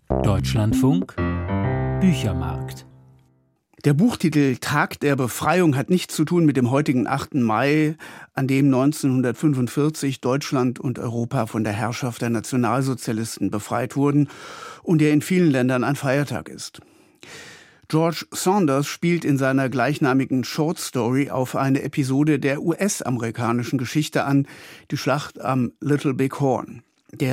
Deutschlandfunk Büchermarkt. Der Buchtitel Tag der Befreiung hat nichts zu tun mit dem heutigen 8. Mai, an dem 1945 Deutschland und Europa von der Herrschaft der Nationalsozialisten befreit wurden und der in vielen Ländern ein Feiertag ist. George Saunders spielt in seiner gleichnamigen Short Story auf eine Episode der US-amerikanischen Geschichte an, die Schlacht am Little Big Horn. Der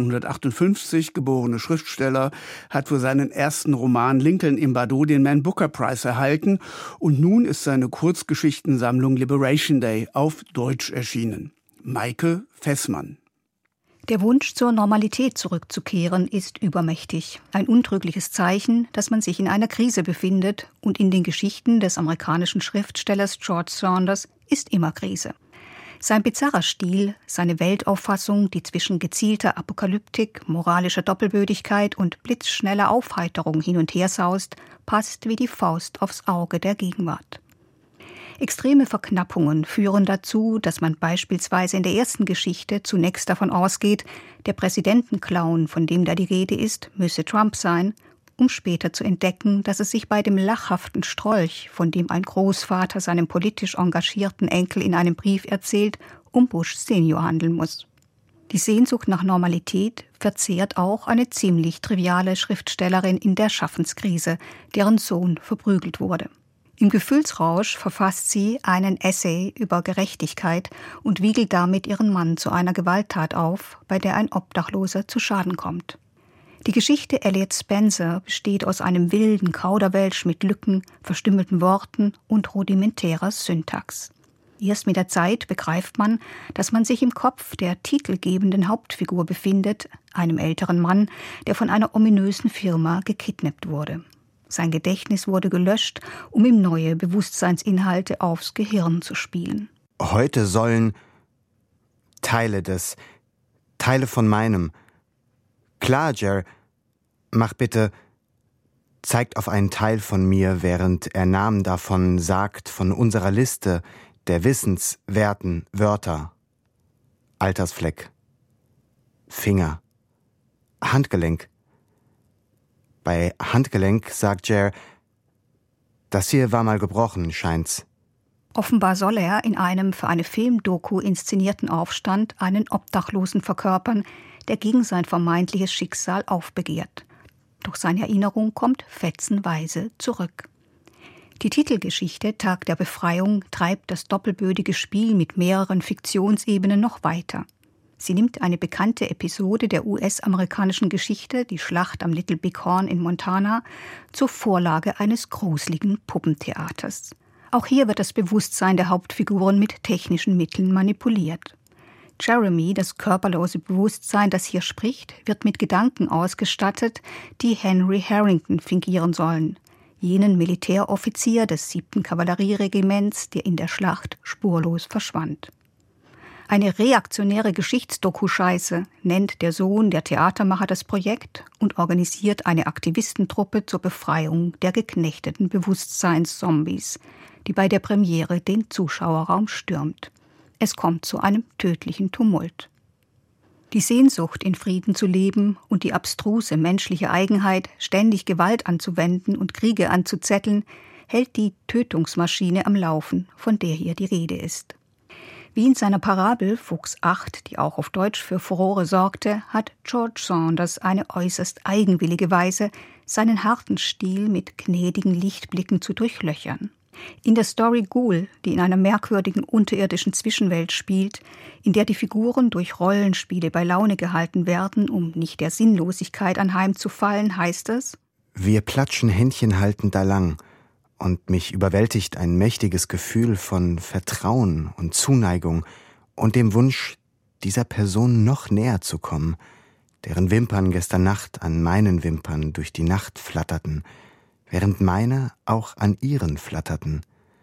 1958 geborene Schriftsteller hat für seinen ersten Roman Lincoln im Badeau den Man Booker Prize erhalten und nun ist seine Kurzgeschichtensammlung Liberation Day auf Deutsch erschienen. Maike Fessmann. Der Wunsch, zur Normalität zurückzukehren, ist übermächtig. Ein untrügliches Zeichen, dass man sich in einer Krise befindet, und in den Geschichten des amerikanischen Schriftstellers George Saunders ist immer Krise. Sein bizarrer Stil, seine Weltauffassung, die zwischen gezielter Apokalyptik, moralischer Doppelbödigkeit und blitzschneller Aufheiterung hin und her saust, passt wie die Faust aufs Auge der Gegenwart. Extreme Verknappungen führen dazu, dass man beispielsweise in der ersten Geschichte zunächst davon ausgeht, der Präsidentenclown, von dem da die Rede ist, müsse Trump sein, um später zu entdecken, dass es sich bei dem lachhaften Strolch, von dem ein Großvater seinem politisch engagierten Enkel in einem Brief erzählt, um Bush Senior handeln muss. Die Sehnsucht nach Normalität verzehrt auch eine ziemlich triviale Schriftstellerin in der Schaffenskrise, deren Sohn verprügelt wurde. Im Gefühlsrausch verfasst sie einen Essay über Gerechtigkeit und wiegelt damit ihren Mann zu einer Gewalttat auf, bei der ein Obdachloser zu Schaden kommt. Die Geschichte Elliot Spencer besteht aus einem wilden Kauderwelsch mit Lücken, verstümmelten Worten und rudimentärer Syntax. Erst mit der Zeit begreift man, dass man sich im Kopf der titelgebenden Hauptfigur befindet, einem älteren Mann, der von einer ominösen Firma gekidnappt wurde. Sein Gedächtnis wurde gelöscht, um ihm neue Bewusstseinsinhalte aufs Gehirn zu spielen. Heute sollen Teile von meinem. Klar, Jer, mach bitte, zeigt auf einen Teil von mir, während er Namen davon sagt, von unserer Liste der wissenswerten Wörter. Altersfleck, Finger, Handgelenk. Bei Handgelenk sagt Jer, das hier war mal gebrochen, scheint's. Offenbar soll er in einem für eine Filmdoku inszenierten Aufstand einen Obdachlosen verkörpern, der gegen sein vermeintliches Schicksal aufbegehrt. Doch seine Erinnerung kommt fetzenweise zurück. Die Titelgeschichte Tag der Befreiung treibt das doppelbödige Spiel mit mehreren Fiktionsebenen noch weiter. Sie nimmt eine bekannte Episode der US-amerikanischen Geschichte, die Schlacht am Little Big Horn in Montana, zur Vorlage eines gruseligen Puppentheaters. Auch hier wird das Bewusstsein der Hauptfiguren mit technischen Mitteln manipuliert. Jeremy, das körperlose Bewusstsein, das hier spricht, wird mit Gedanken ausgestattet, die Henry Harrington fingieren sollen, jenen Militäroffizier des 7. Kavallerieregiments, der in der Schlacht spurlos verschwand. Eine reaktionäre Geschichtsdoku-Scheiße nennt der Sohn der Theatermacher das Projekt und organisiert eine Aktivistentruppe zur Befreiung der geknechteten Bewusstseinszombies, die bei der Premiere den Zuschauerraum stürmt. Es kommt zu einem tödlichen Tumult. Die Sehnsucht, in Frieden zu leben und die abstruse menschliche Eigenheit, ständig Gewalt anzuwenden und Kriege anzuzetteln, hält die Tötungsmaschine am Laufen, von der hier die Rede ist. Wie in seiner Parabel Fuchs 8, die auch auf Deutsch für Furore sorgte, hat George Saunders eine äußerst eigenwillige Weise, seinen harten Stil mit gnädigen Lichtblicken zu durchlöchern. In der Story Ghoul, die in einer merkwürdigen unterirdischen Zwischenwelt spielt, in der die Figuren durch Rollenspiele bei Laune gehalten werden, um nicht der Sinnlosigkeit anheimzufallen, heißt es: Wir platschen händchenhaltend da lang, und mich überwältigt ein mächtiges Gefühl von Vertrauen und Zuneigung und dem Wunsch, dieser Person noch näher zu kommen, deren Wimpern gestern Nacht an meinen Wimpern durch die Nacht flatterten, während meine auch an ihren flatterten.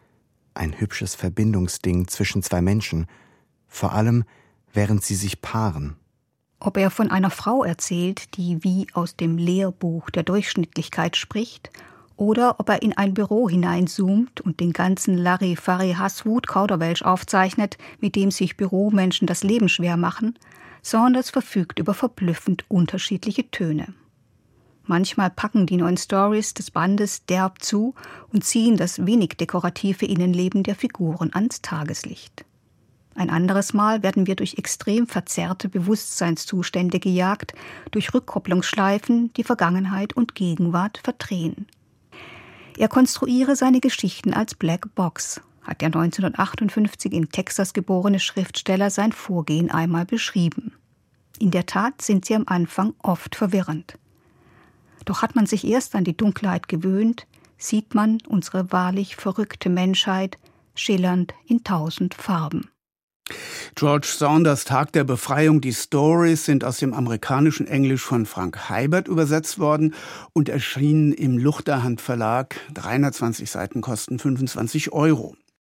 Ein hübsches Verbindungsding zwischen zwei Menschen, vor allem während sie sich paaren. Ob er von einer Frau erzählt, die wie aus dem Lehrbuch der Durchschnittlichkeit spricht, oder ob er in ein Büro hineinzoomt und den ganzen Larifari-Hasswut-Kauderwelsch aufzeichnet, mit dem sich Büromenschen das Leben schwer machen, Saunders verfügt über verblüffend unterschiedliche Töne. Manchmal packen die neuen Stories des Bandes derb zu und ziehen das wenig dekorative Innenleben der Figuren ans Tageslicht. Ein anderes Mal werden wir durch extrem verzerrte Bewusstseinszustände gejagt, durch Rückkopplungsschleifen, die Vergangenheit und Gegenwart verdrehen. Er konstruiere seine Geschichten als Black Box, hat der 1958 in Texas geborene Schriftsteller sein Vorgehen einmal beschrieben. In der Tat sind sie am Anfang oft verwirrend. Doch hat man sich erst an die Dunkelheit gewöhnt, sieht man unsere wahrlich verrückte Menschheit schillernd in 1000 Farben. George Saunders Tag der Befreiung. Die Stories sind aus dem amerikanischen Englisch von Frank Heibert übersetzt worden und erschienen im Luchterhand Verlag. 320 Seiten kosten 25 €.